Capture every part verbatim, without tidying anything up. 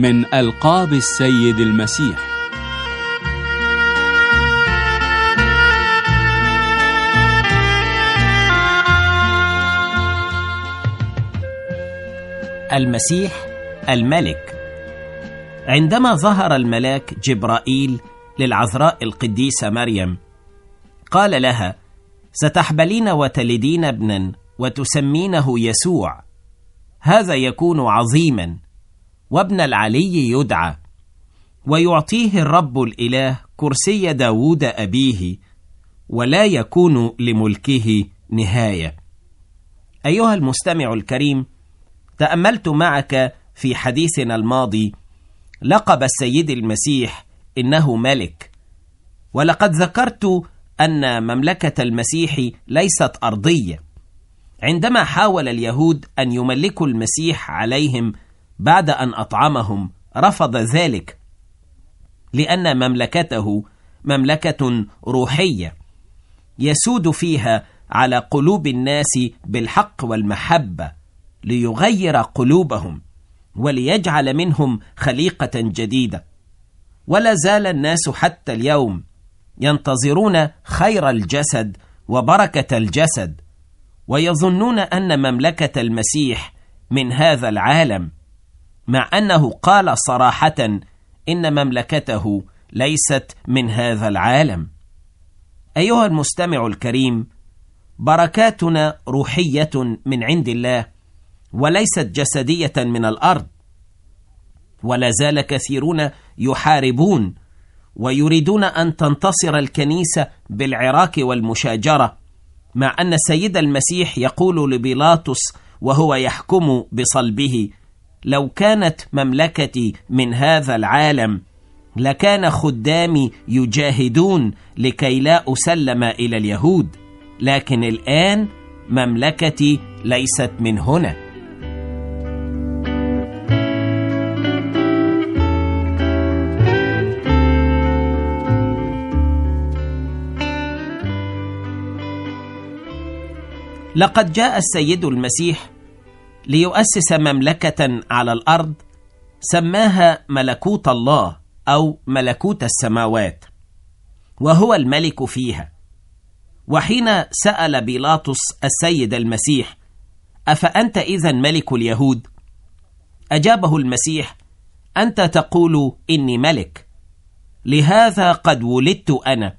من ألقاب السيد المسيح. المسيح الملك. عندما ظهر الملاك جبرائيل للعذراء القديسة مريم قال لها: ستحبلين وتلدين ابنا وتسمينه يسوع، هذا يكون عظيما وابن العلي يدعى، ويعطيه الرب الإله كرسي داود أبيه، ولا يكون لملكه نهاية. أيها المستمع الكريم، تأملت معك في حديثنا الماضي لقب السيد المسيح إنه ملك، ولقد ذكرت أن مملكة المسيح ليست أرضية. عندما حاول اليهود أن يملكوا المسيح عليهم بعد أن أطعمهم رفض ذلك، لأن مملكته مملكة روحية يسود فيها على قلوب الناس بالحق والمحبة، ليغير قلوبهم وليجعل منهم خليقة جديدة. ولا زال الناس حتى اليوم ينتظرون خير الجسد وبركة الجسد، ويظنون أن مملكة المسيح من هذا العالم، مع أنه قال صراحة إن مملكته ليست من هذا العالم. أيها المستمع الكريم، بركاتنا روحية من عند الله وليست جسدية من الأرض. ولا زال كثيرون يحاربون ويريدون أن تنتصر الكنيسة بالعراك والمشاجرة، مع أن السيد المسيح يقول لبيلاطس وهو يحكم بصلبه: لو كانت مملكتي من هذا العالم لكان خدامي يجاهدون لكي لا أسلم إلى اليهود، لكن الآن مملكتي ليست من هنا. لقد جاء السيد المسيح ليؤسس مملكة على الأرض سماها ملكوت الله أو ملكوت السماوات، وهو الملك فيها. وحين سأل بيلاطس السيد المسيح: أفأنت إذن ملك اليهود؟ أجابه المسيح: أنت تقول إني ملك، لهذا قد ولدت أنا،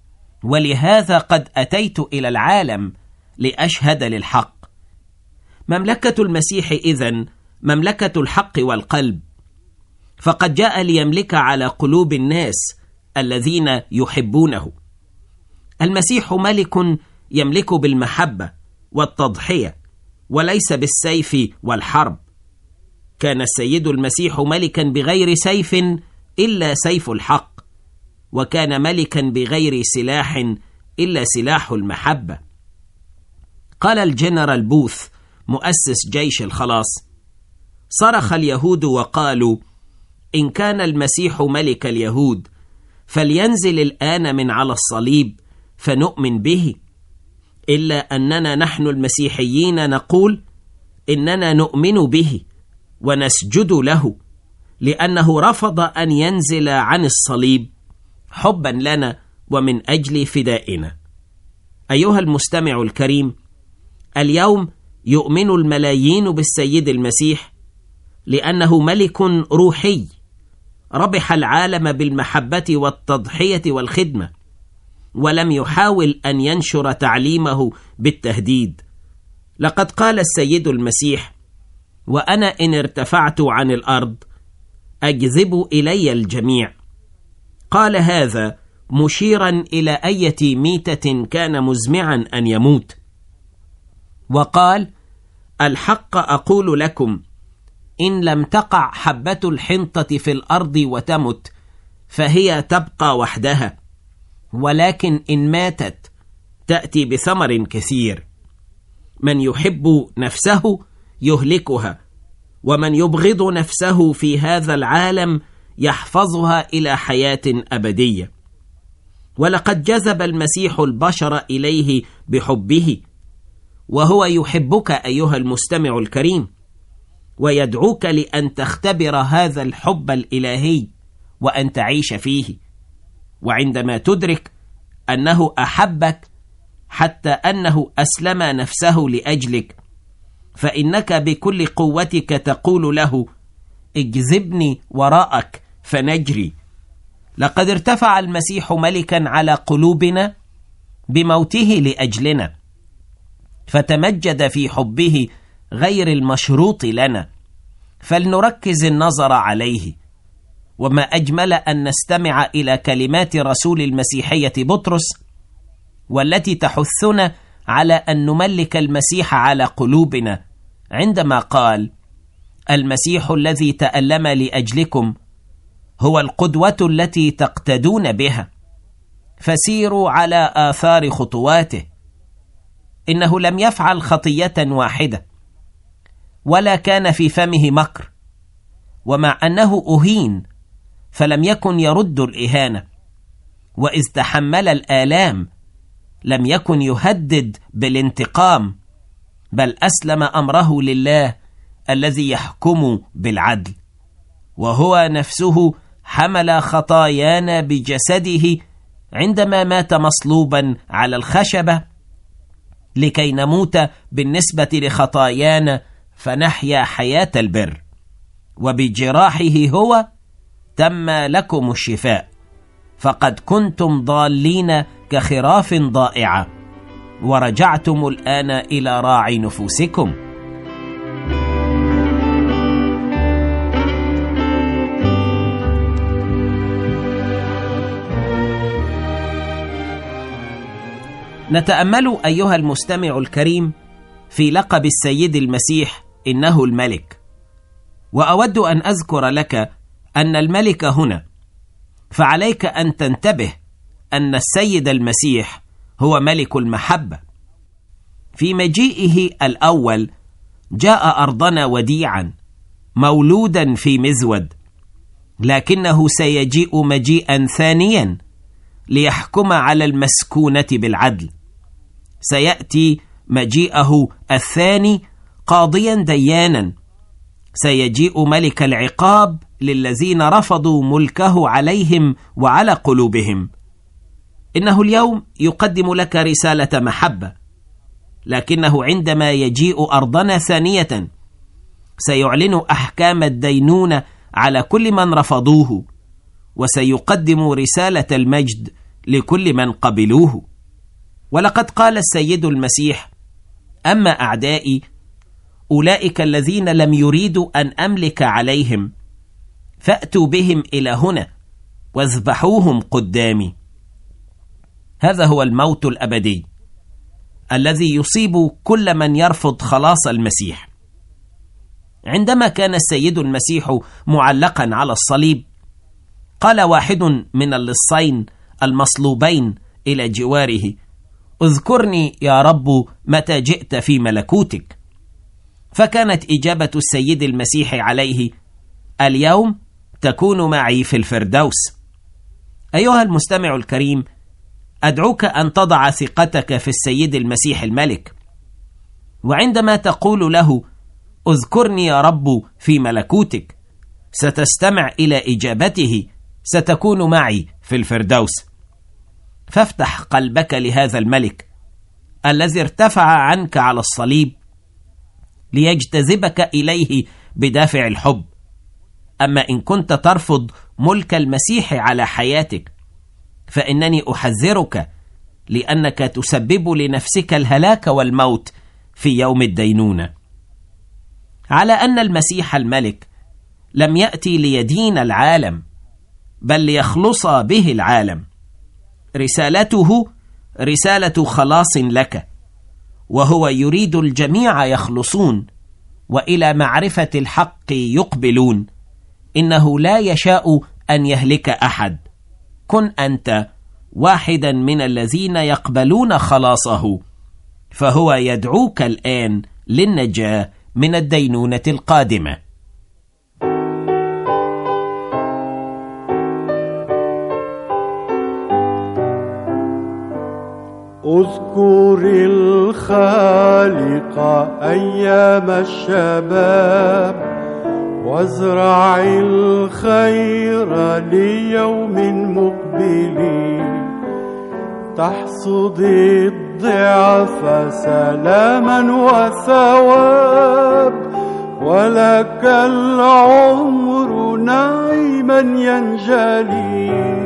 ولهذا قد أتيت إلى العالم لأشهد للحق. مملكة المسيح إذن مملكة الحق والقلب، فقد جاء ليملك على قلوب الناس الذين يحبونه. المسيح ملك يملك بالمحبة والتضحية وليس بالسيف والحرب. كان السيد المسيح ملكا بغير سيف إلا سيف الحق، وكان ملكا بغير سلاح إلا سلاح المحبة. قال الجنرال بوث مؤسس جيش الخلاص: صرخ اليهود وقالوا: إن كان المسيح ملك اليهود فلينزل الآن من على الصليب فنؤمن به. إلا أننا نحن المسيحيين نقول إننا نؤمن به ونسجد له، لأنه رفض أن ينزل عن الصليب حبا لنا ومن أجل فدائنا. أيها المستمع الكريم، اليوم يؤمن الملايين بالسيد المسيح لأنه ملك روحي ربح العالم بالمحبة والتضحية والخدمة، ولم يحاول أن ينشر تعليمه بالتهديد. لقد قال السيد المسيح: وأنا إن ارتفعت عن الأرض أجذب إلي الجميع. قال هذا مشيرا إلى أية ميتة كان مزمعا أن يموت، وقال: الحق أقول لكم، إن لم تقع حبة الحنطة في الأرض وتمت فهي تبقى وحدها، ولكن إن ماتت تأتي بثمر كثير. من يحب نفسه يهلكها، ومن يبغض نفسه في هذا العالم يحفظها إلى حياة أبدية. ولقد جذب المسيح البشر إليه بحبه، وهو يحبك أيها المستمع الكريم. ويدعوك لأن تختبر هذا الحب الإلهي وأن تعيش فيه. وعندما تدرك أنه أحبك حتى أنه أسلم نفسه لأجلك، فإنك بكل قوتك تقول له: اجذبني وراءك فنجري. لقد ارتفع المسيح ملكا على قلوبنا بموته لأجلنا، فتمجد في حبه غير المشروط لنا، فلنركز النظر عليه. وما أجمل أن نستمع إلى كلمات رسول المسيحية بطرس، والتي تحثنا على أن نملك المسيح على قلوبنا، عندما قال: المسيح الذي تألم لأجلكم هو القدوة التي تقتدون بها، فسيروا على آثار خطواته. إنه لم يفعل خطية واحدة، ولا كان في فمه مكر، ومع أنه أهين فلم يكن يرد الإهانة، وإذ تحمل الآلام لم يكن يهدد بالانتقام، بل أسلم أمره لله الذي يحكم بالعدل، وهو نفسه حمل خطايانا بجسده عندما مات مصلوبا على الخشبة، لكي نموت بالنسبة لخطايانا فنحيا حياة البر. وبجراحه هو تم لكم الشفاء، فقد كنتم ضالين كخراف ضائعة، ورجعتم الآن إلى راعي نفوسكم. نتأمل أيها المستمع الكريم في لقب السيد المسيح إنه الملك. وأود أن أذكر لك أن الملك هنا، فعليك أن تنتبه أن السيد المسيح هو ملك المحبة. في مجيئه الأول جاء أرضنا وديعا مولودا في مزود، لكنه سيجيء مجيئا ثانيا ليحكم على المسكونة بالعدل. سيأتي مجيئه الثاني قاضيا ديانا، سيجيء ملك العقاب للذين رفضوا ملكه عليهم وعلى قلوبهم. إنه اليوم يقدم لك رسالة محبة، لكنه عندما يجيء أرضنا ثانية سيعلن أحكام الدينونة على كل من رفضوه، وسيقدم رسالة المجد لكل من قبلوه. ولقد قال السيد المسيح: أما أعدائي أولئك الذين لم يريدوا أن أملك عليهم، فأتوا بهم إلى هنا واذبحوهم قدامي. هذا هو الموت الأبدي الذي يصيب كل من يرفض خلاص المسيح. عندما كان السيد المسيح معلقا على الصليب، قال واحد من اللصين المصلوبين إلى جواره: اذكرني يا رب متى جئت في ملكوتك. فكانت إجابة السيد المسيح عليه: اليوم تكون معي في الفردوس. أيها المستمع الكريم، أدعوك أن تضع ثقتك في السيد المسيح الملك، وعندما تقول له: اذكرني يا رب في ملكوتك، ستستمع إلى إجابته: ستكون معي في الفردوس. فافتح قلبك لهذا الملك الذي ارتفع عنك على الصليب ليجتذبك إليه بدافع الحب. أما إن كنت ترفض ملك المسيح على حياتك، فإنني أحذرك، لأنك تسبب لنفسك الهلاك والموت في يوم الدينونة. على أن المسيح الملك لم يأتي ليدين العالم، بل ليخلص به العالم. رسالته رسالة خلاص لك، وهو يريد الجميع يخلصون وإلى معرفة الحق يقبلون. إنه لا يشاء أن يهلك أحد. كن أنت واحدا من الذين يقبلون خلاصه، فهو يدعوك الآن للنجاة من الدينونة القادمة. اذكر الخالق أيام الشباب وازرع الخير ليوم مقبل تحصد الضعف سلاما وثواب ولك العمر نعيما ينجلي.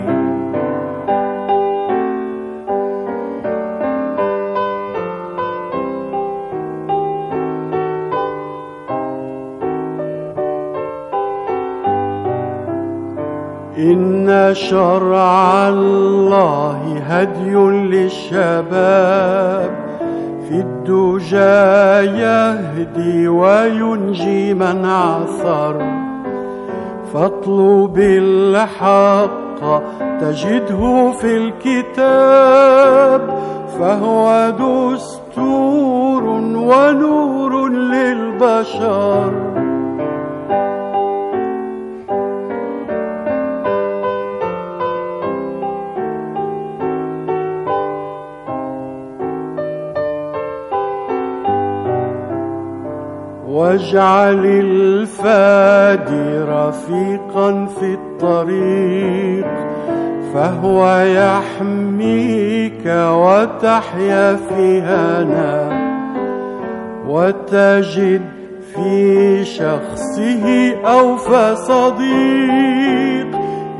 إن شرع الله هدي للشباب في الدجى يهدي وينجي من عثر فاطلب الحق تجده في الكتاب فهو دستور ونور للبشر. واجعل الفادي رفيقا في الطريق فهو يحميك وتحيا في هنا وتجد في شخصه أوفى صديق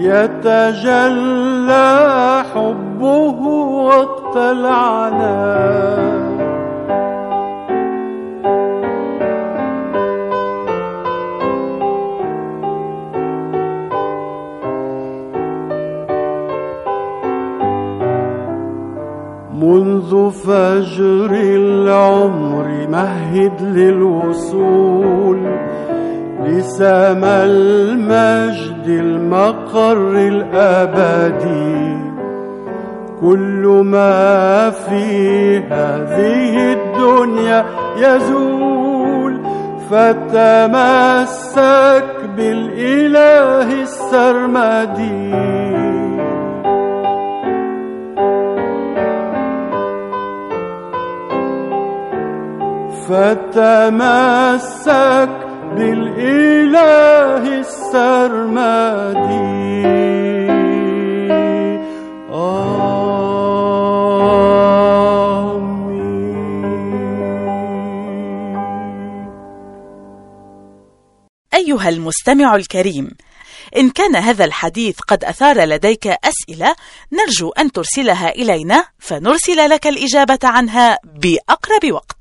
يتجلى حبه وقت العناء. منذ فجر العمر مهد للوصول لسما المجد المقر الأبدي كل ما في هذه الدنيا يزول فتمسك بالإله السرمدي. فتمسك بالإله السرمدي. أيها المستمع الكريم، إن كان هذا الحديث قد أثار لديك أسئلة نرجو أن ترسلها إلينا فنرسل لك الإجابة عنها بأقرب وقت.